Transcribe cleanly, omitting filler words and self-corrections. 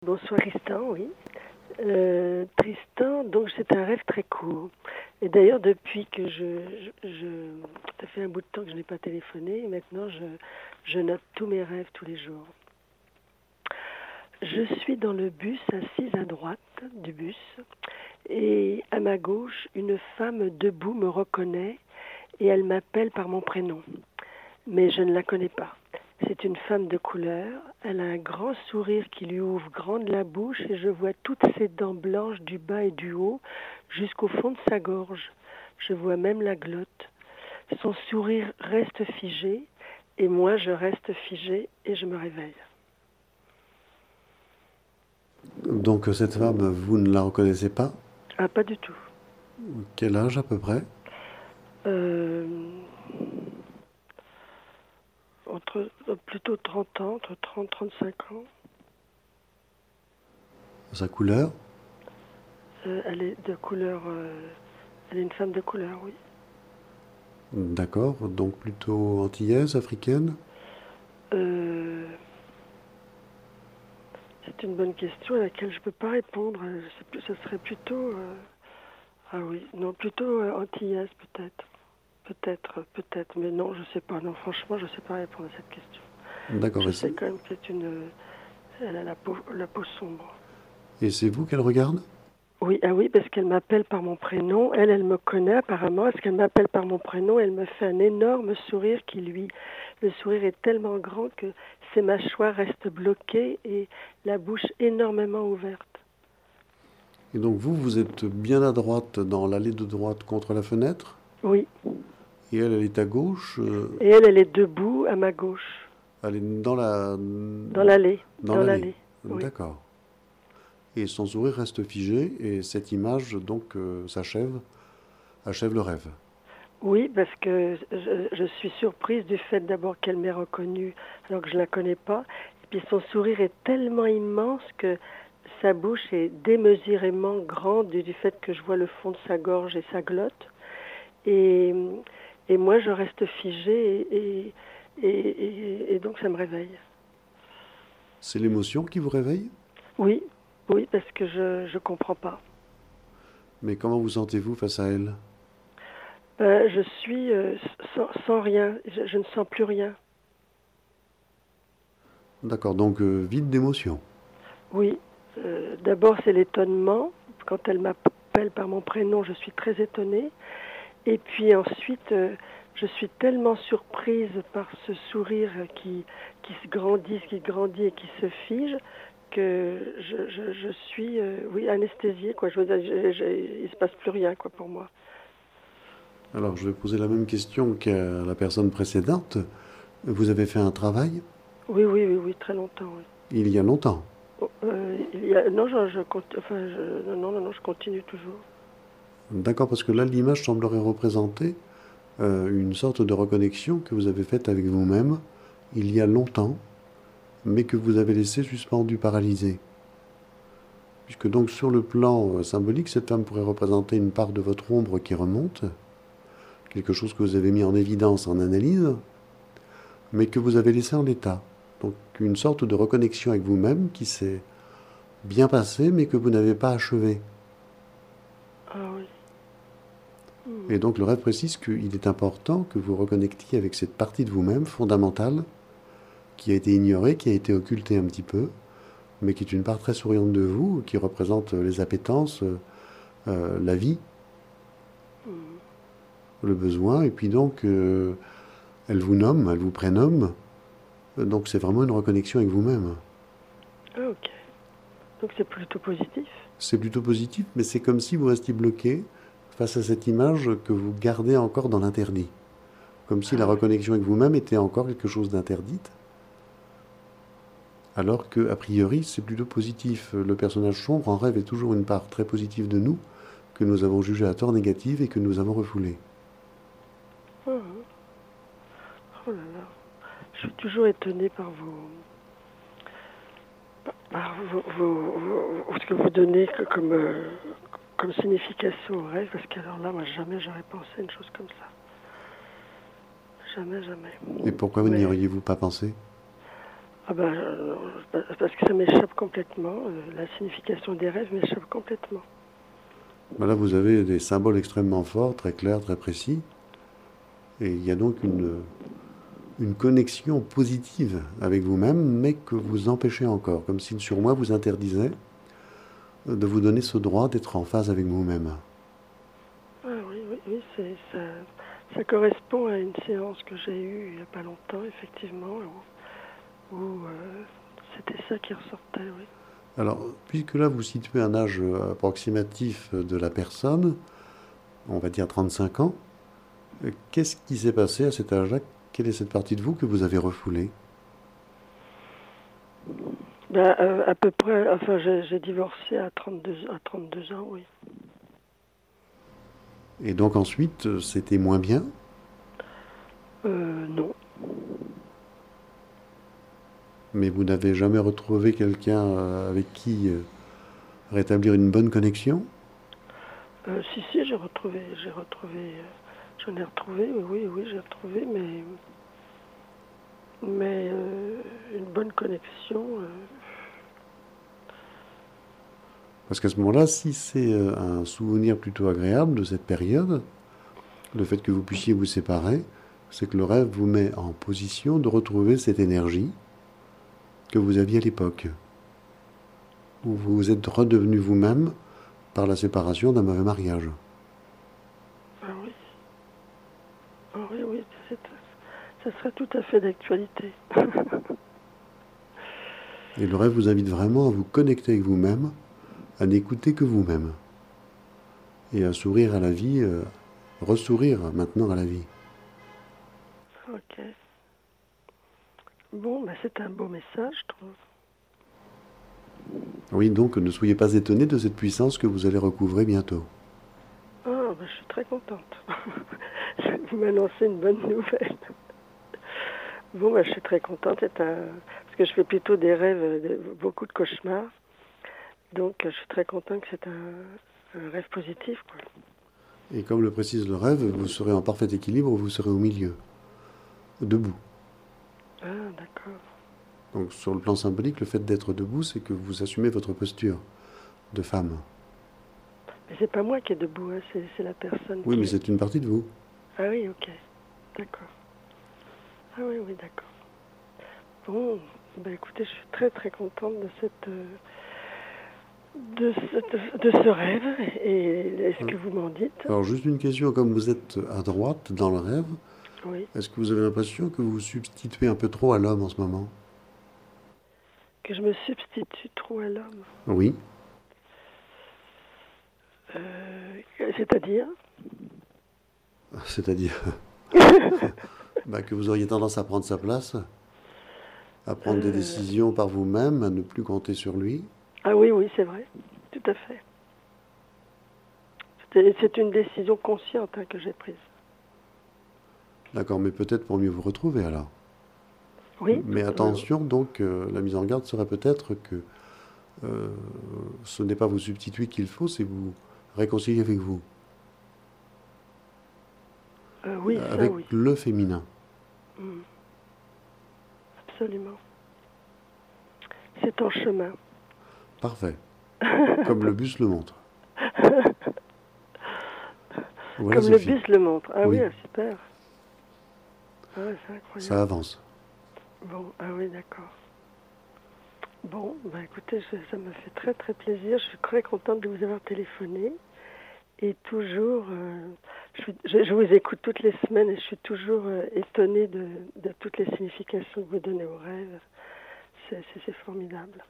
Bonsoir Tristan, oui. Tristan, donc c'est un rêve très court. Et d'ailleurs, depuis que ça fait un bout de temps que je n'ai pas téléphoné, et maintenant je note tous mes rêves tous les jours. Je suis dans le bus, assise à droite du bus, et à ma gauche, une femme debout me reconnaît et elle m'appelle par mon prénom. Mais je ne la connais pas. C'est une femme de couleur, elle a un grand sourire qui lui ouvre grande la bouche et je vois toutes ses dents blanches du bas et du haut jusqu'au fond de sa gorge. Je vois même la glotte. Son sourire reste figé et moi je reste figée et je me réveille. Donc cette femme, vous ne la reconnaissez pas? Ah, pas du tout. Quel âge à peu près? Euh, plutôt 30 ans, entre 30 et 35 ans. Sa couleur? Elle est de couleur, elle est une femme de couleur, oui. D'accord, donc plutôt antillaise, africaine? Euh, c'est une bonne question à laquelle je ne peux pas répondre. Ce serait plutôt, ah oui, non, plutôt antillaise peut-être. Peut-être, mais non, je sais pas. Non, franchement, je sais pas répondre à cette question. D'accord, Je sais quand même que elle a la peau sombre. et c'est vous qu'elle regarde? Oui, ah oui, parce qu'elle m'appelle par mon prénom. Elle me connaît apparemment. Est-ce qu'elle m'appelle par mon prénom? Elle me fait un énorme sourire le sourire est tellement grand que ses mâchoires restent bloquées et la bouche énormément ouverte. Et donc vous êtes bien à droite dans l'allée de droite contre la fenêtre, Oui, et elle est à gauche, et elle est debout à ma gauche, elle est dans l'allée, dans dans l'allée. l'allée. Oui, D'accord. Et son sourire reste figé, et cette image donc achève le rêve. oui, parce que je suis surprise du fait d'abord qu'elle m'ait reconnue alors que je la connais pas. Et puis son sourire est tellement immense que sa bouche est démesurément grande du fait que je vois le fond de sa gorge et sa glotte. Et, et moi, je reste figée et donc ça me réveille. C'est l'émotion qui vous réveille? Oui, oui, parce que je comprends pas. Mais comment vous sentez-vous face à elle? Je suis sans rien, je ne sens plus rien. D'accord, donc vide d'émotion. Oui, d'abord c'est l'étonnement. Quand elle m'appelle par mon prénom, je suis très étonnée. Et puis ensuite, je suis tellement surprise par ce sourire qui se grandit et qui se fige, que je suis, oui, anesthésiée, quoi. Je veux dire, il se passe plus rien, quoi, pour moi. Alors, je vais poser la même question qu'à la personne précédente. Vous avez fait un travail Oui, très longtemps, oui. il y a longtemps. Oh, non, enfin, non, je continue toujours. D'accord, parce que là, l'image semblerait représenter une sorte de reconnexion que vous avez faite avec vous-même il y a longtemps, mais que vous avez laissé suspendu, paralysé. Puisque donc sur le plan symbolique, cette femme pourrait représenter une part de votre ombre qui remonte, quelque chose que vous avez mis en évidence en analyse, mais que vous avez laissé en l'état. Donc une sorte de reconnexion avec vous-même qui s'est bien passée, mais que vous n'avez pas achevée. Ah oui. Et donc le rêve précise qu'il est important que vous reconnectiez avec cette partie de vous-même fondamentale, qui a été ignorée, qui a été occultée un petit peu, mais qui est une part très souriante de vous, qui représente les appétences, la vie, le besoin, et puis donc elle vous nomme, elle vous prénomme, donc c'est vraiment une reconnexion avec vous-même. Ah, ok. Donc c'est plutôt positif. C'est plutôt positif, mais c'est comme si vous restiez bloqué face à cette image que vous gardez encore dans l'interdit. Comme si la Ah oui. reconnexion avec vous-même était encore quelque chose d'interdite, alors que, a priori, c'est plutôt positif. Le personnage sombre en rêve est toujours une part très positive de nous, que nous avons jugée à tort négative et que nous avons refoulée. Ah, oh là là. Je suis toujours étonnée par ce que vous donnez comme signification au rêve, parce qu'alors là, moi, jamais j'aurais pensé à une chose comme ça. Jamais. Et pourquoi n'y Mais, auriez-vous pas pensé? Ah ben, parce que ça m'échappe complètement. La signification des rêves m'échappe complètement. Ben là, vous avez des symboles extrêmement forts, très clairs, très précis. Et il y a donc une connexion positive avec vous-même, mais que vous empêchez encore, comme si le surmoi vous interdisait de vous donner ce droit d'être en phase avec vous-même. Ah oui, oui, oui, ça correspond à une séance que j'ai eue il n'y a pas longtemps, effectivement, où c'était ça qui ressortait, oui. Alors, puisque là vous situez un âge approximatif de la personne, on va dire 35 ans, qu'est-ce qui s'est passé à cet âge-là? Quelle est cette partie de vous que vous avez refoulée? Ben, à peu près, enfin, j'ai divorcé à 32 ans, oui. Et donc ensuite, c'était moins bien? Non. Mais vous n'avez jamais retrouvé quelqu'un avec qui rétablir une bonne connexion? Si, j'en ai retrouvé, oui, oui, j'ai retrouvé, mais une bonne connexion. Parce qu'à ce moment-là, si c'est un souvenir plutôt agréable de cette période, le fait que vous puissiez vous séparer, c'est que le rêve vous met en position de retrouver cette énergie que vous aviez à l'époque, où vous vous êtes redevenu vous-même par la séparation d'un mauvais mariage. Ah oui, ah oui, oui, ça serait tout à fait d'actualité. Et le rêve vous invite vraiment à vous connecter avec vous-même, à n'écouter que vous-même, et à sourire à la vie, ressourire maintenant à la vie. Ok. Bon, ben c'est un beau message, je trouve. Oui, donc ne soyez pas étonnés de cette puissance que vous allez recouvrer bientôt. Ah, ben je suis très contente. Vous m'annoncez une bonne nouvelle. Bon, ben je suis très contente. Parce que je fais plutôt des rêves, beaucoup de cauchemars. Donc, je suis très contente que c'est un rêve positif, quoi. Et comme le précise le rêve, vous serez en parfait équilibre, vous serez au milieu, debout. Ah, d'accord. Donc sur le plan symbolique, le fait d'être debout, c'est que vous assumez votre posture de femme. Mais c'est pas moi qui est debout, hein, c'est la personne Oui, qui mais est... c'est une partie de vous. Ah oui, ok. D'accord. Ah oui, oui, d'accord. Bon, ben écoutez, je suis très très contente de ce rêve et ce que vous m'en dites. Alors juste une question, comme vous êtes à droite dans le rêve, Oui. est-ce que vous avez l'impression que vous vous substituez un peu trop à l'homme en ce moment? Que je me substitue trop à l'homme. Oui. C'est-à-dire C'est-à-dire bah, que vous auriez tendance à prendre sa place, à prendre des décisions par vous-même, à ne plus compter sur lui. Ah oui, oui, c'est vrai. Tout à fait. C'est une décision consciente, hein, que j'ai prise. D'accord, mais peut-être pour mieux vous retrouver alors. Oui. Mais attention, donc, la mise en garde serait peut-être que ce n'est pas vous substituer qu'il faut, c'est vous réconcilier avec vous, Oui, ça avec oui. le féminin. Absolument. C'est en chemin. Parfait. Comme le bus le montre. Voilà, Comme le Sophie. bus le montre. Ah oui, Oui. ah, super. Ah ouais, c'est incroyable. Ça avance. Bon, ah oui, d'accord. Bon, bah écoutez, ça me fait très très plaisir. Je suis très contente de vous avoir téléphoné. Et toujours, je vous écoute toutes les semaines et je suis toujours étonnée de toutes les significations que vous donnez aux rêves. C'est formidable.